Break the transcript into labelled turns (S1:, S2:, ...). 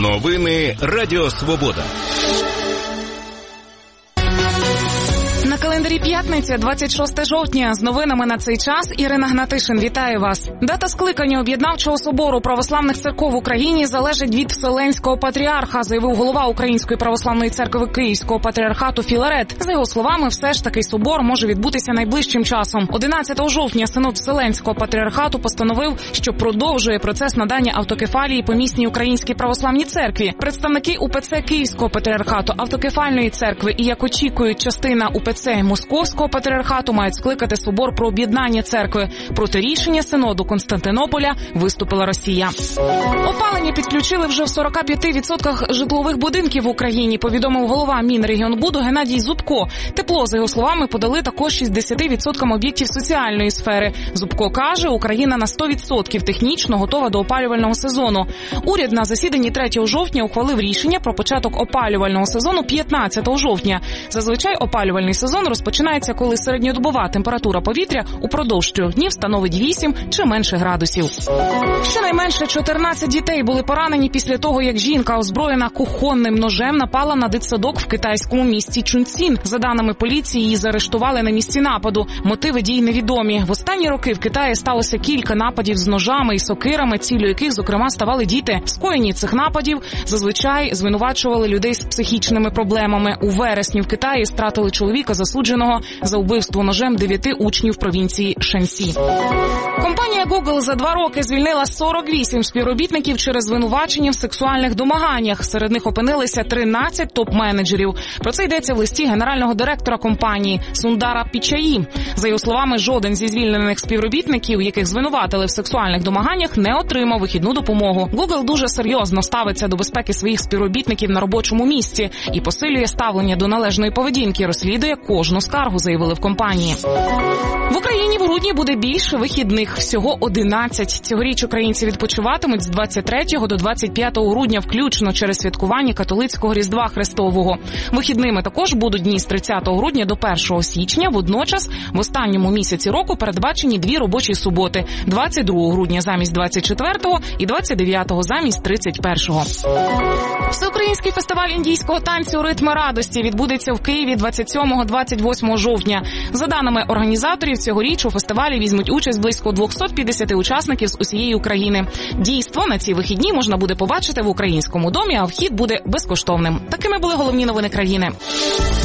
S1: Новини Радіо Свобода.
S2: На календарі п'ятниця, 26 жовтня. З новинами на цей час Ірина Гнатишин. Вітаю вас. Дата скликання Об'єднавчого собору православних церков в Україні залежить від Вселенського патріарха, заявив голова Української православної церкви Київського патріархату Філарет. За його словами, все ж таки собор може відбутися найближчим часом. 11 жовтня Синод Вселенського патріархату постановив, що продовжує процес надання автокефалії помісній Українській православній церкві. Представники УПЦ Київського патріархату, автокефальної церкви і, як очікують, частина УПЦ Московського патріархату мають скликати собор про об'єднання церкви. Проти рішення Синоду Константинополя виступила Росія. Опалення підключили вже в 45% житлових будинків в Україні, повідомив голова Мінрегіонбуду Геннадій Зубко. Тепло, за його словами, подали також 60% об'єктів соціальної сфери. Зубко каже, Україна на 100% технічно готова до опалювального сезону. Уряд на засіданні 3 жовтня ухвалив рішення про початок опалювального сезону 15 жовтня. Зазвичай опалювальний сезон розпочинається, коли середньодобова температура повітря упродовж 3 днів становить 8 чи менше градусів. Щонайменше 14 дітей були поранені після того, як жінка, озброєна кухонним ножем, напала на дитсадок в китайському місті Чунцін. За даними поліції, її заарештували на місці нападу. Мотиви дій невідомі. В останні роки в Китаї сталося кілька нападів з ножами і сокирами, ціллю яких, зокрема, ставали діти. В скоєнні цих нападів зазвичай звинувачували людей з психічними проблемами. У вересні в Китаї стратили чоловіка, засудженого за вбивство ножем 9 учнів провінції Шенсі. Компанія Google за 2 роки звільнила 48 співробітників через звинувачення в сексуальних домаганнях. Серед них опинилися 13 топ-менеджерів. Про це йдеться в листі генерального директора компанії Сундара Пічаї. За його словами, жоден зі звільнених співробітників, яких звинуватили в сексуальних домаганнях, не отримав вихідну допомогу. Google дуже серйозно ставиться до безпеки своїх співробітників на робочому місці і посилює ставлення до належної поведінки, розслідує кожну скаргу, заявили в компанії. В Україні в грудні буде більше вихідних, всього 11. Цьогоріч українці відпочиватимуть з 23 до 25 грудня включно через святкування католицького Різдва Христового. Вихідними також будуть дні з 30 грудня до 1 січня. Водночас в останньому місяці року передбачені 2 робочі суботи – 22 грудня замість 24-го і 29-го замість 31-го. Всеукраїнський фестиваль індійського танцю «Ритми радості» відбудеться в Києві 27-28 жовтня. За даними організаторів, цьогоріч у фестивалі візьмуть участь близько 250 учасників з усієї України. Дійство на ці вихідні можна буде побачити в Українському домі, а вхід буде безкоштовним. Такими були головні новини країни.